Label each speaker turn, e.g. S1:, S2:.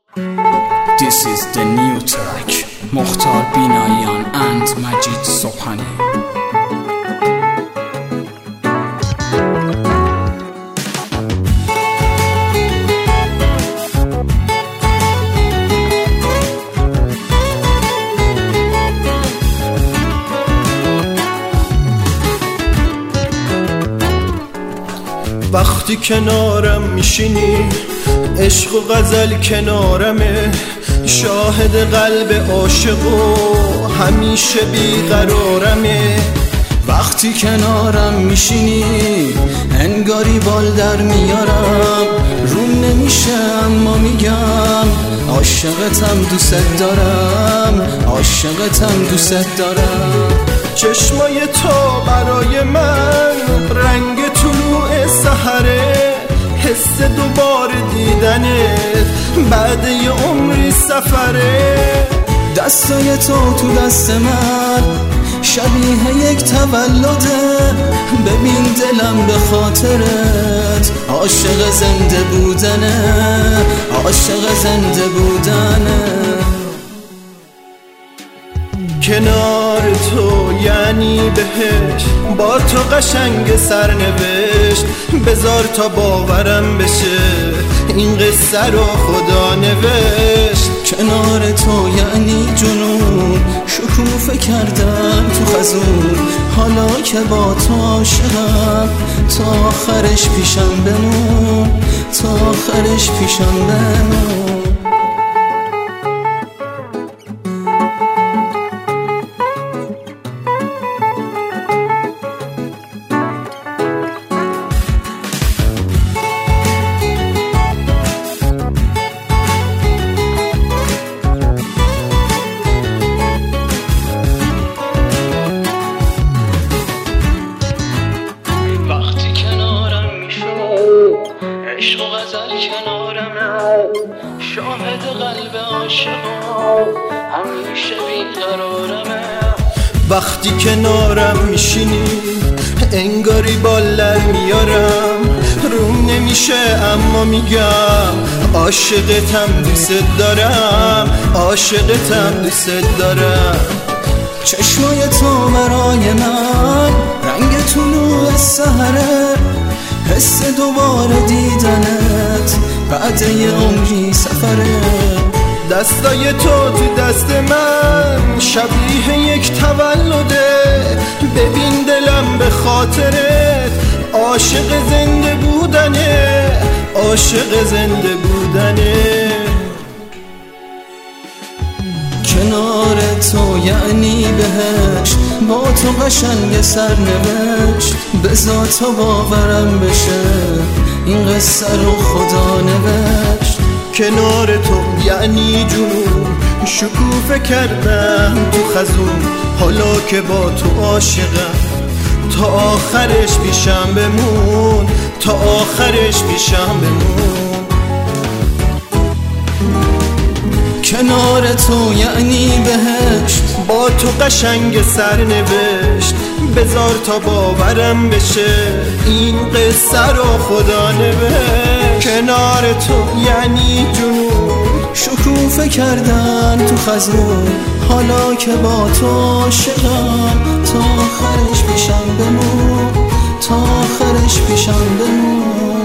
S1: This is the new track مختار بیناییان and مجید صبحانی.
S2: وقتی کنارم میشینی عشق و غزل کنارمه، شاهد قلب عاشق و همیشه بیقرارمه.
S1: وقتی کنارم میشینی انگاری بال در میارم، روم نمیشه اما میگم عاشقتم دوست دارم، عاشقتم دوست دارم.
S2: چشمای تو برای من رنگ طلوع سحره، حس دوباره دیدنت بعد یه عمری سفره.
S1: دستای تو دست من شبیه یک تولده، ببین دلم به خاطرت عاشق زنده بودنه، عاشق زنده بودنه.
S2: کنار تو یعنی بهش، با تو قشنگ سرنوشت، بذار تا باورم بشه این قصه رو خدا نوشت.
S1: کنار تو یعنی جنون، شکوفه کردن تو خزون، حالا که با تو عاشقم تا آخرش پیشم بمون، تا آخرش پیشم بمون.
S3: عشق و غزل کنارمه، شاهد قلب عاشقا همیشه بیقرارمه.
S2: وقتی کنارم میشینی انگاری بال در میارم، روم نمیشه اما میگم عاشقتم دوست دارم، عاشقتم دوست دارم.
S1: چشمای تو برای من رنگ طلوع سحره، حس دوباره دیدنت بعد یه عمری سفره.
S2: دستای تو دست من شبیه یک تولده، ببین دلم به خاطرت عاشق زنده بودنه، عاشق زنده بودنه.
S1: کنار تو یعنی بهشت، با تو قشنگ سرنوشت، بذار تا باورم بشه این قصه رو خدا نوشت.
S2: کنار تو یعنی جنون، شکوفه کردم تو خزون، حالا که با تو عاشقم تا آخرش پیشم بمون، تا آخرش پیشم بمون.
S1: کنار تو یعنی بهشت،
S2: با تو قشنگ سرنوشت، بذار تا باورم بشه این قصه رو خدا نوشت. کنار تو یعنی جنون،
S1: شکوفه کردن تو خزون، حالا که با تو عاشقم تا آخرش پیشم بمون، تا آخرش پیشم بمون.